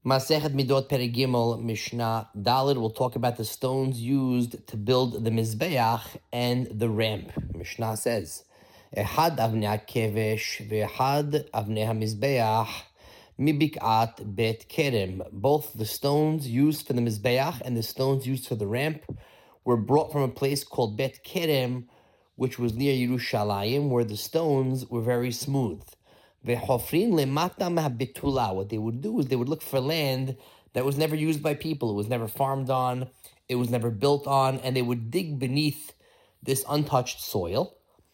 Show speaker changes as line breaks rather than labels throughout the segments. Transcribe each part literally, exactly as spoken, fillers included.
Masechet Midot Perek Gimel Mishnah Daled will talk about the stones used to build the Mizbeach and the ramp. Mishnah says, Ehad avnei hakevesh ve'ehad avnei hamizbeach mibik'at bet kerem. Both the stones used for the Mizbeach and the stones used for the ramp were brought from a place called Bet Kerem, which was near Yerushalayim, where the stones were very smooth. What they would do is they would look for land that was never used by people. It was never farmed on. It was never built on. And they would dig beneath this untouched soil.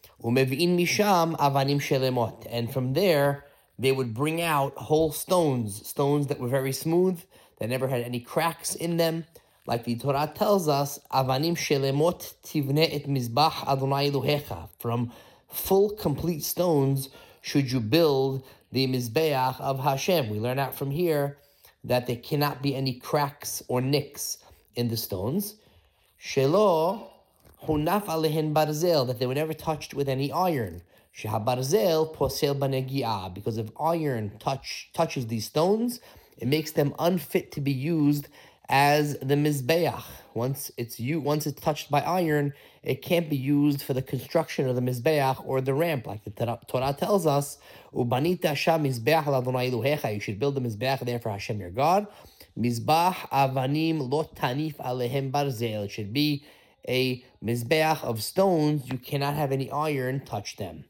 And from there, they would bring out whole stones, stones that were very smooth, that never had any cracks in them. Like the Torah tells us, Avanim shelemot tivne et mizbach Adonai Elohecha. From full, complete stones should you build the Mizbeach of Hashem. We learn out from here that there cannot be any cracks or nicks in the stones. Shelo hunaf alehen barzel, that they were never touched with any iron. Sheha barzel posel banegi'ah, because if iron touch, touches these stones, it makes them unfit to be used as the Mizbeach. Once it's you, once it's touched by iron, it can't be used for the construction of the Mizbeach or the ramp, like the Torah tells us. Ubanita sham Mizbeach l'Adonai Elohecha. You should build the Mizbeach there for Hashem your God. Mizbach avanim lo tanif alehem barzel. It should be a Mizbeach of stones. You cannot have any iron touch them.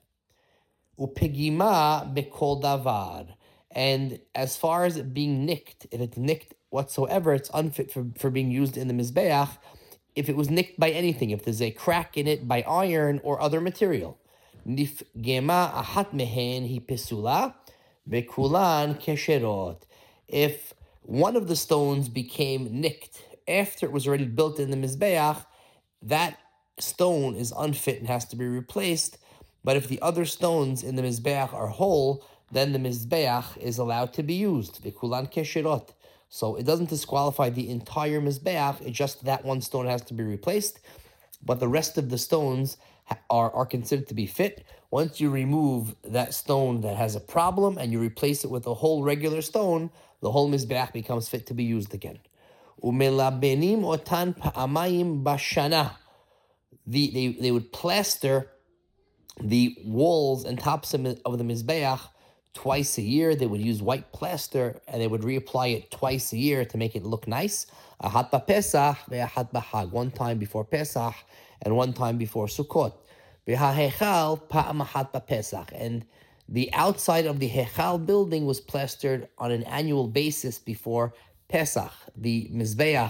Upegima bekol davar. And as far as it being nicked, if it's nicked whatsoever, it's unfit for, for being used in the Mizbeach if it was nicked by anything, if there's a crack in it by iron or other material. Nifgema ahat mehen hi pesula bekulan kesherot. If one of the stones became nicked after it was already built in the Mizbeach, that stone is unfit and has to be replaced. But if the other stones in the Mizbeach are whole, then the Mizbeach is allowed to be used. Bekulan kesherot. So it doesn't disqualify the entire Mizbeach, it's just that one stone has to be replaced, but the rest of the stones are, are considered to be fit. Once you remove that stone that has a problem and you replace it with a whole regular stone, the whole Mizbeach becomes fit to be used again. Umelabenim otan pa'amayim bashana. The, they, they would plaster the walls and tops of the Mizbeach twice a year. They would use white plaster and they would reapply it twice a year to make it look nice. Ahat ba'Pesach ve'ahat b'Hag. One time before Pesach and one time before Sukkot. V'ha'hechal pa'am ahat ba'Pesach. And the outside of the Hechal building was plastered on an annual basis before Pesach. The Mizbeach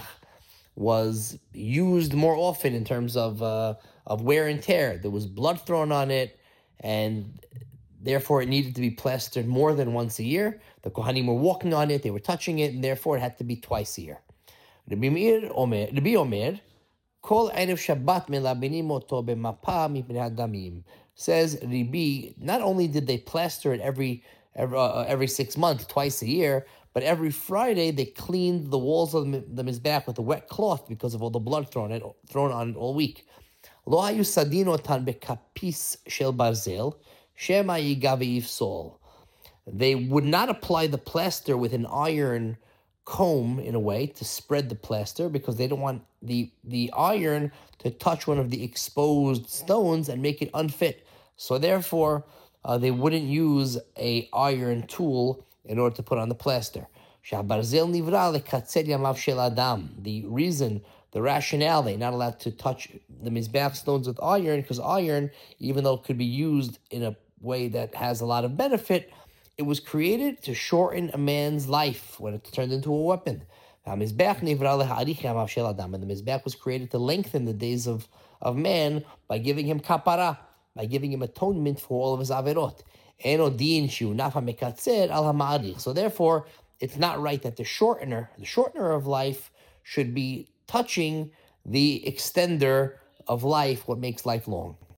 was used more often in terms of uh, of wear and tear. There was blood thrown on it, and therefore it needed to be plastered more than once a year. The Kohanim were walking on it, they were touching it, and therefore it had to be twice a year. Rabbi Meir Omer, Rabbi Omer, Kol Erev Shabbat melabinim oto b'mapa mipnei hadamim. Says Rabbi, not only did they plaster it every every, uh, every six months, twice a year, but every Friday they cleaned the walls of the Mizbeach with a wet cloth because of all the blood thrown it thrown on it all week. Lo hayu sadin otan bekapis shel barzel. Shema yigavi yifsol. They would not apply the plaster with an iron comb, in a way, to spread the plaster, because they don't want the, the iron to touch one of the exposed stones and make it unfit. So therefore, uh, they wouldn't use a iron tool in order to put on the plaster. The reason, the rationale, they're not allowed to touch the Mizbeach stones with iron, because iron, even though it could be used in a way that has a lot of benefit, it was created to shorten a man's life when it's turned into a weapon. And the Mizbeach was created to lengthen the days of, of man by giving him kapara, by giving him atonement for all of his averot. So therefore, it's not right that the shortener, the shortener of life, should be touching the extender of life, what makes life long.